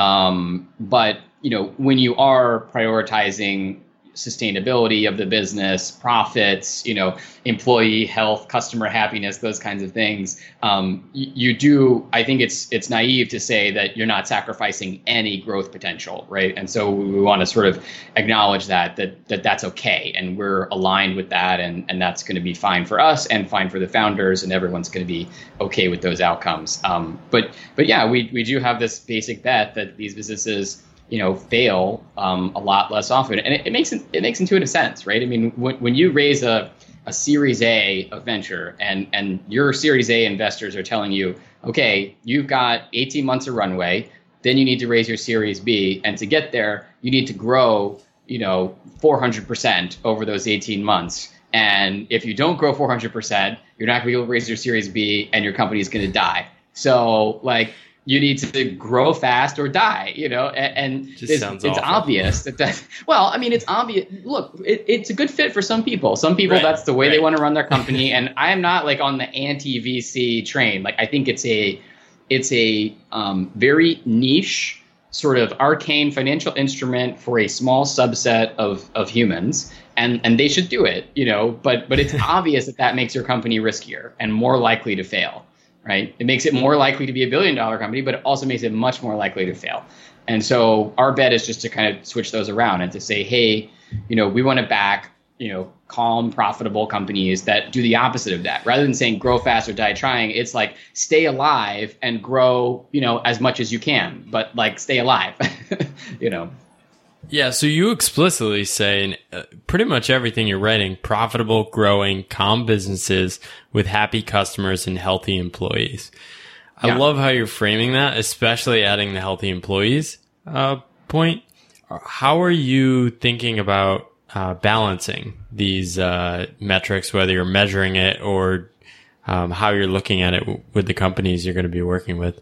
Um, but, you know, when you are prioritizing sustainability of the business, profits, you know, employee health, customer happiness, those kinds of things, um, you, you do, I think it's it's naive to say that you're not sacrificing any growth potential, right? And so we want to sort of acknowledge that, that, that that's okay. And we're aligned with that. And, and that's going to be fine for us and fine for the founders, and everyone's going to be okay with those outcomes. Um, but, but yeah, we, we do have this basic bet that these businesses, you know, fail um, a lot less often, and it, it makes it makes intuitive sense, right? I mean, when when you raise a, a Series A of venture, and and your Series A investors are telling you, okay, you've got eighteen months of runway, then you need to raise your Series B, and to get there, you need to grow, you know, four hundred percent over those eighteen months. And if you don't grow four hundred percent, you're not going to be able to raise your Series B, and your company is going to die. So, like, you need to grow fast or die, you know, and, and it's, it's obvious that that, well, I mean, it's obvious. Look, it, it's a good fit for some people. Some people, right, that's the way right. they want to run their company. And I am not like on the anti-V C train. Like, I think it's a, it's a um, very niche sort of arcane financial instrument for a small subset of, of humans. And, and they should do it, you know, but, but it's obvious that that makes your company riskier and more likely to fail. Right? It makes it more likely to be a billion dollar company, but it also makes it much more likely to fail. And so our bet is just to kind of switch those around and to say, hey, you know, we want to back, you know, calm, profitable companies that do the opposite of that. Rather than saying grow fast or die trying, it's like stay alive and grow, you know, as much as you can, but like stay alive, you know. Yeah, so you explicitly say in uh, pretty much everything you're writing, profitable, growing, calm businesses with happy customers and healthy employees. I yeah. love how you're framing that, especially adding the healthy employees uh, point. How are you thinking about uh, balancing these uh, metrics, whether you're measuring it or um, how you're looking at it w- with the companies you're going to be working with?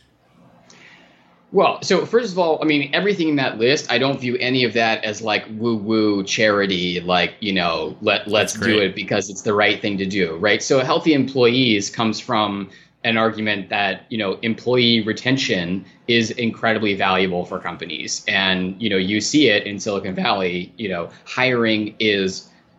Well, so first of all, I mean, everything in that list, I don't view any of that as like woo-woo charity, like, you know, let, let's do it because it's the right thing to do, right? So healthy employees comes from an argument that, you know, employee retention is incredibly valuable for companies. And, you know, you see it in Silicon Valley, you know, hiring is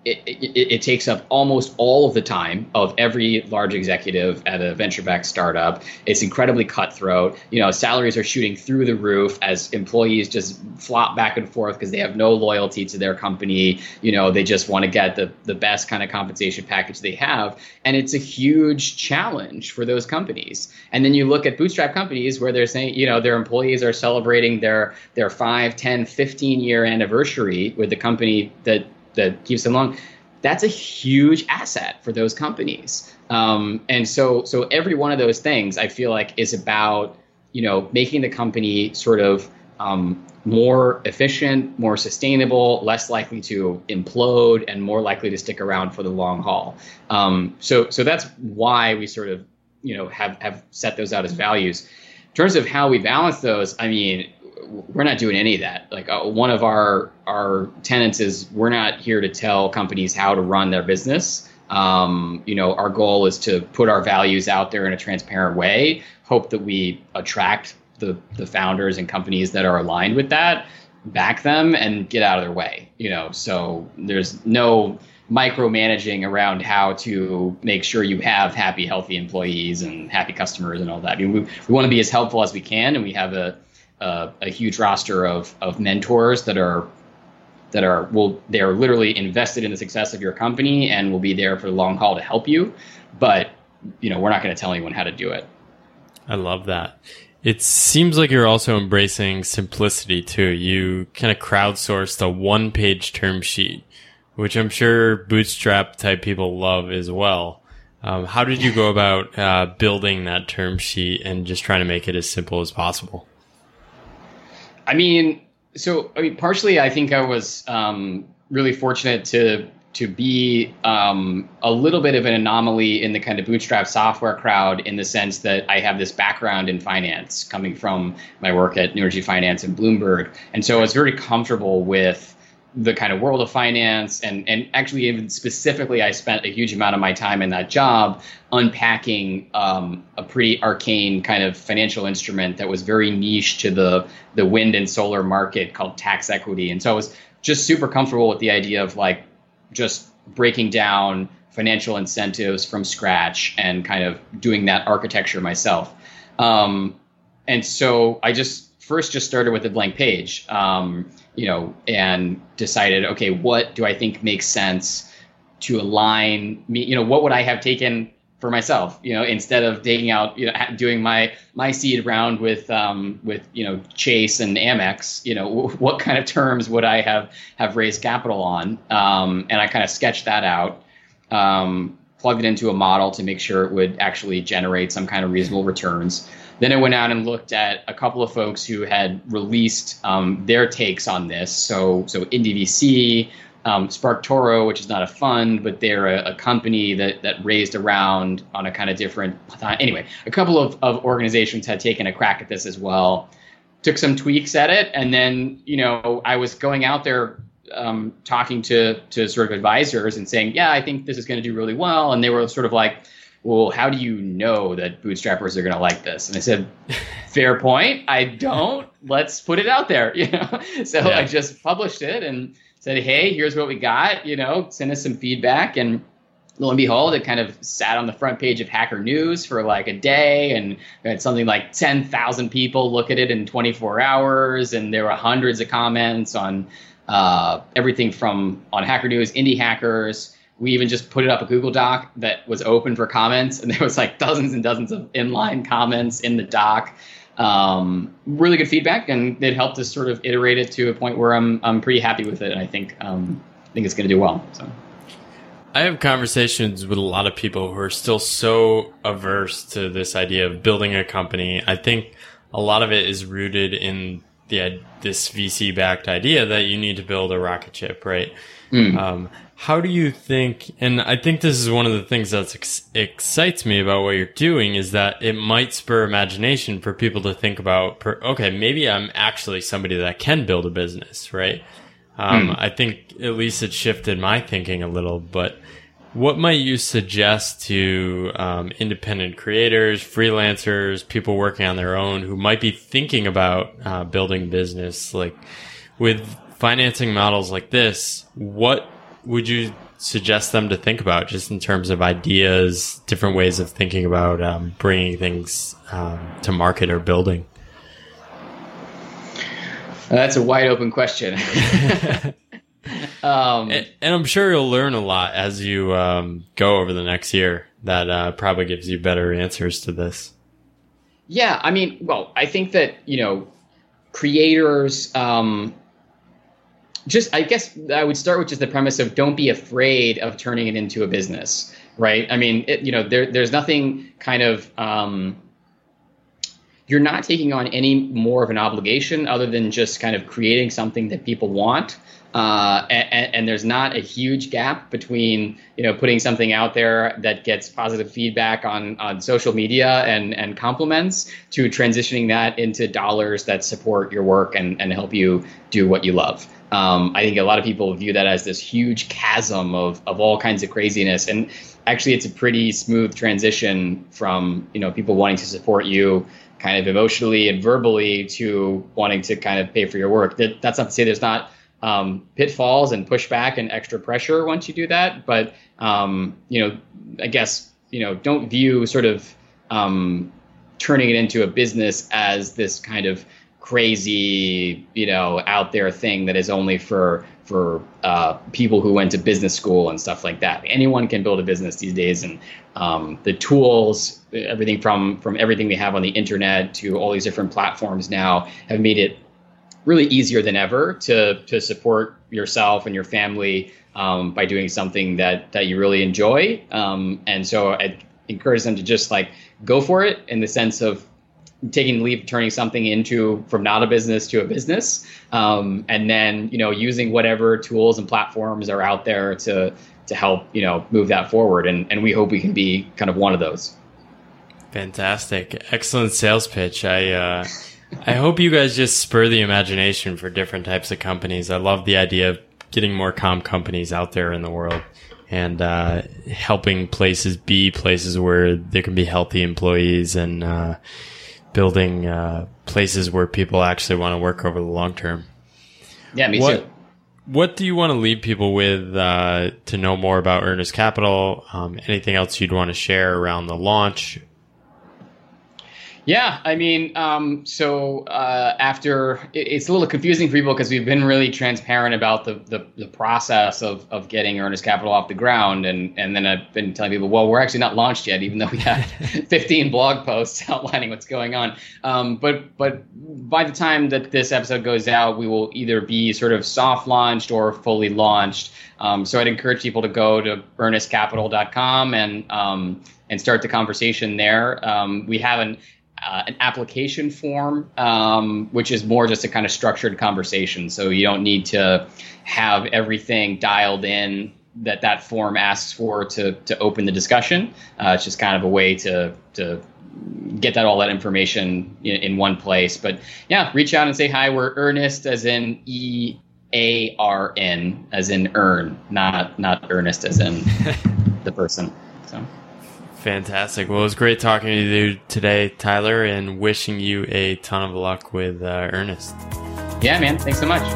it, it, it takes up almost all of the time of every large executive at a venture-backed startup. It's incredibly cutthroat. You know, salaries are shooting through the roof as employees just flop back and forth because they have no loyalty to their company. You know, they just want to get the, the best kind of compensation package they have. And it's a huge challenge for those companies. And then you look at bootstrap companies where they're saying, you know, their employees are celebrating their their five, ten, fifteen year anniversary with the company that that keeps them along. That's a huge asset for those companies. Um, and so so every one of those things I feel like is about, you know, making the company sort of um, more efficient, more sustainable, less likely to implode, and more likely to stick around for the long haul. Um, so so that's why we sort of, you know, have, have set those out as values. In terms of how we balance those, I mean, we're not doing any of that. Like uh, one of our our tenets is we're not here to tell companies how to run their business. Um, you know, our goal is to put our values out there in a transparent way, hope that we attract the the founders and companies that are aligned with that, back them, and get out of their way. You know, so there's no micromanaging around how to make sure you have happy, healthy employees and happy customers and all that. I mean, we we want to be as helpful as we can, and we have a Uh, a huge roster of of mentors that are that are will they are literally invested in the success of your company and will be there for the long haul to help you. But you know, we're not going to tell anyone how to do it. I love that. It seems like you're also embracing simplicity too. You kind of crowdsourced a one-page term sheet, which I'm sure bootstrap type people love as well. Um, how did you go about uh, building that term sheet and just trying to make it as simple as possible? I mean, so I mean, partially, I think I was um, really fortunate to to be um, a little bit of an anomaly in the kind of bootstrap software crowd, in the sense that I have this background in finance, coming from my work at New Energy Finance and Bloomberg, and so I was very comfortable with the kind of world of finance, and and actually even specifically, I spent a huge amount of my time in that job unpacking um, a pretty arcane kind of financial instrument that was very niche to the the wind and solar market called tax equity. And so I was just super comfortable with the idea of like just breaking down financial incentives from scratch and kind of doing that architecture myself. Um, and so I just first just started with a blank page, um, you know, and decided, okay, what do I think makes sense to align me? You know, what would I have taken for myself? You know, instead of taking out, you know, doing my my seed round with um, with you know Chase and Amex, you know, w- what kind of terms would I have have raised capital on? Um, and I kind of sketched that out, um, plugged it into a model to make sure it would actually generate some kind of reasonable returns. Then I went out and looked at a couple of folks who had released um, their takes on this. So, so Indie V C, um, SparkToro, which is not a fund, but they're a, a company that that raised around on a kind of different. Anyway, a couple of, of organizations had taken a crack at this as well. Took some tweaks at it, and then you know I was going out there um, talking to to sort of advisors and saying, yeah, I think this is going to do really well, and they were sort of like, well, how do you know that bootstrappers are going to like this? And I said, fair point. I don't. Let's put it out there. You know, so yeah. I just published it and said, hey, here's what we got. You know, send us some feedback. And lo and behold, it kind of sat on the front page of Hacker News for like a day, and we had something like ten thousand people look at it in twenty-four hours, and there were hundreds of comments on uh, everything from on Hacker News, Indie Hackers. We even just put it up a Google Doc that was open for comments, and there was like dozens and dozens of inline comments in the doc. Um, really good feedback, and it helped us sort of iterate it to a point where I'm I'm pretty happy with it, and I think um, I think it's going to do well. So, I have conversations with a lot of people who are still so averse to this idea of building a company. I think a lot of it is rooted in the this V C-backed idea that you need to build a rocket ship, right? Mm. Um, how do you think, and I think this is one of the things that ex- excites me about what you're doing, is that it might spur imagination for people to think about, per, okay, maybe I'm actually somebody that can build a business, right? Um, mm. I think at least it shifted my thinking a little, but what might you suggest to um, independent creators, freelancers, people working on their own who might be thinking about uh, building business? Like with financing models like this, what would you suggest them to think about, just in terms of ideas, different ways of thinking about um, bringing things um, to market or building? That's a wide open question. um, and, and I'm sure you'll learn a lot as you um, go over the next year. That uh, probably gives you better answers to this. Yeah, I mean, well, I think that, you know, creators, um, just, I guess I would start with just the premise of don't be afraid of turning it into a business, right? I mean, it, you know, there, there's nothing kind of, um, you're not taking on any more of an obligation other than just kind of creating something that people want. Uh, and, and there's not a huge gap between, you know, putting something out there that gets positive feedback on, on social media and, and compliments to transitioning that into dollars that support your work and, and help you do what you love. Um, I think a lot of people view that as this huge chasm of, of all kinds of craziness. And actually, it's a pretty smooth transition from, you know, people wanting to support you kind of emotionally and verbally to wanting to kind of pay for your work. That, that's not to say there's not Um, pitfalls and pushback and extra pressure once you do that. But, um, you know, I guess, you know, don't view sort of um, turning it into a business as this kind of crazy, you know, out there thing that is only for for uh, people who went to business school and stuff like that. Anyone can build a business these days. And um, the tools, everything from from everything we have on the internet to all these different platforms now have made it really easier than ever to to support yourself and your family um, by doing something that that you really enjoy. Um, and so I encourage them to just like go for it in the sense of taking the leap of turning something into from not a business to a business. Um, and then, you know, using whatever tools and platforms are out there to to help, you know, move that forward. And, and we hope we can be kind of one of those. Fantastic. Excellent sales pitch. I, uh, I hope you guys just spur the imagination for different types of companies. I love the idea of getting more comm companies out there in the world and uh, helping places be places where there can be healthy employees and uh, building uh, places where people actually want to work over the long term. Yeah, me what, too. What do you want to leave people with uh, to know more about Earnest Capital? Um, anything else you'd want to share around the launch? Yeah, I mean, um, so uh, after it, it's a little confusing for people because we've been really transparent about the, the, the process of, of getting Earnest Capital off the ground. And, and then I've been telling people, well, we're actually not launched yet, even though we have fifteen blog posts outlining what's going on. Um, but but by the time that this episode goes out, we will either be sort of soft launched or fully launched. Um, so I'd encourage people to go to earnest capital dot com and um, and start the conversation there. Um, we have an Uh, an application form, um, which is more just a kind of structured conversation. So you don't need to have everything dialed in that that form asks for to to open the discussion. Uh, it's just kind of a way to to get that all that information in, in one place. But yeah, reach out and say hi. We're Earnest, as in E A R N, as in earn, not not Ernest as in the person. So. Fantastic. Well, it was great talking to you today, Tyler, and wishing you a ton of luck with uh, Earnest. Yeah, man. Thanks so much.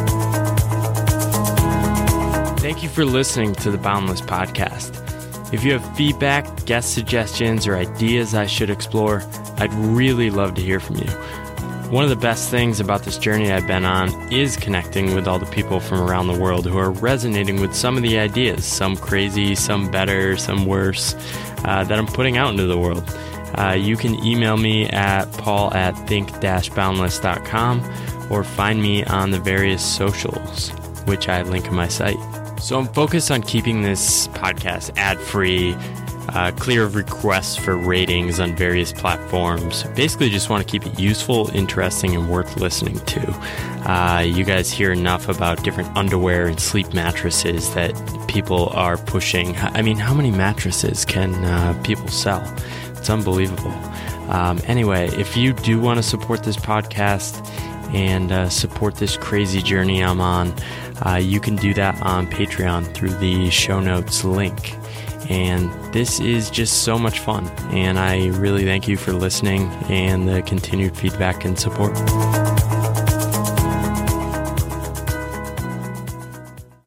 Thank you for listening to the Boundless Podcast. If you have feedback, guest suggestions, or ideas I should explore, I'd really love to hear from you. One of the best things about this journey I've been on is connecting with all the people from around the world who are resonating with some of the ideas, some crazy, some better, some worse, uh, that I'm putting out into the world. Uh, you can email me at paul at think dash boundless dot com or find me on the various socials, which I link in my site. So I'm focused on keeping this podcast ad-free, Uh, clear of requests for ratings on various platforms. Basically just want to keep it useful, interesting, and worth listening to. Uh, you guys hear enough about different underwear and sleep mattresses that people are pushing. I mean, how many mattresses can uh, people sell? It's unbelievable. Um, anyway, if you do want to support this podcast and uh, support this crazy journey I'm on, uh, you can do that on Patreon through the show notes link. And this is just so much fun, and I really thank you for listening and the continued feedback and support.